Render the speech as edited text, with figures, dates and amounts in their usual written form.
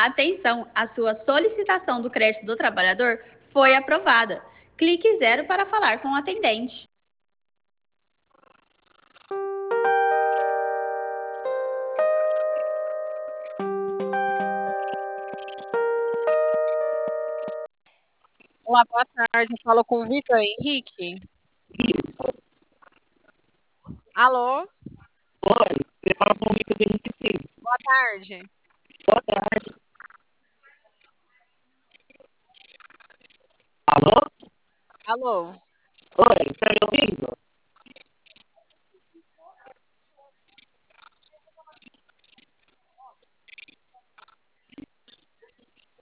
Atenção, a sua solicitação do crédito do trabalhador foi aprovada. Clique 0 para falar com o atendente. Olá, boa tarde. Falo com o Vitor Henrique. Alô? Oi, você fala com o Vitor Henrique, sim. Boa tarde. Boa tarde. Alô? Alô? Oi, tá me ouvindo?